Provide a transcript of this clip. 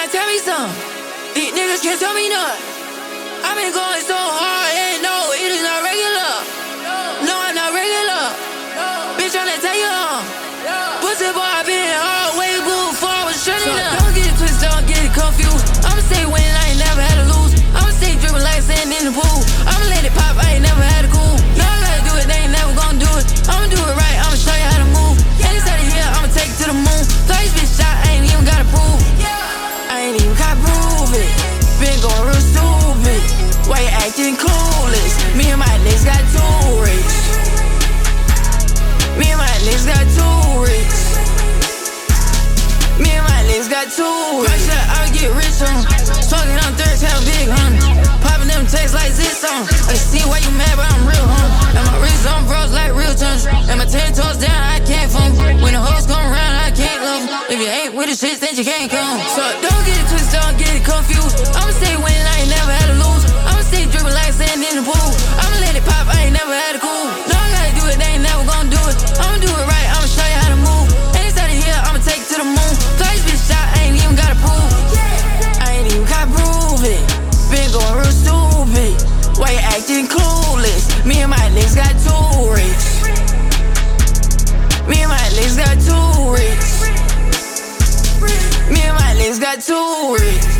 tryna tell me something. These niggas can't tell me nothing. I've been going so hard, and no, it is not regular. No, I'm not regular. Bitch, tryna tell you, pussy boy, I been hard way before I was shutting up. Don't get it twisted, don't get it confused. I'ma stay winning, I ain't never had to lose. I'ma stay dripping like sand in the pool. I'ma let it pop, I ain't never had to cool. No, I gotta do it, they ain't never gonna do it. I'ma do it right, I'ma show you how to move. Inside of here, I'ma take it to the moon. Thought this bitch shot, I ain't even gotta prove. I ain't even gotta prove it. Been going real stupid. Why you acting clueless? Me and my niggas got too rich. Me and my niggas got too rich. Me and my niggas got too rich. I'll get rich on. Talking on thirds, have a big hun. Popping them texts like this on. I see why you mad, but I'm real hun. And my wrist on bros like real tons. And my 10 toes down, I can't funk. When the hoes come around, I can't love them. If you ain't with the shit, then you can't come. So don't get it twisted, don't get it confused. I'ma stay winning, I ain't never had to lose. I'ma stay dripping like sand in the pool. I'ma let it pop, I ain't never had to cool. No, I gotta do it, they ain't never gonna do it. I'ma do it right, I'ma show you how to move. Inside of here, I'ma take it to the moon. Thought this bitch shot, I ain't even gotta prove. I ain't even gotta prove it. Been going real stupid. Why you acting clueless? Me and my niggas got too rich. Me and my niggas got too rich. Me and my niggas got too rich.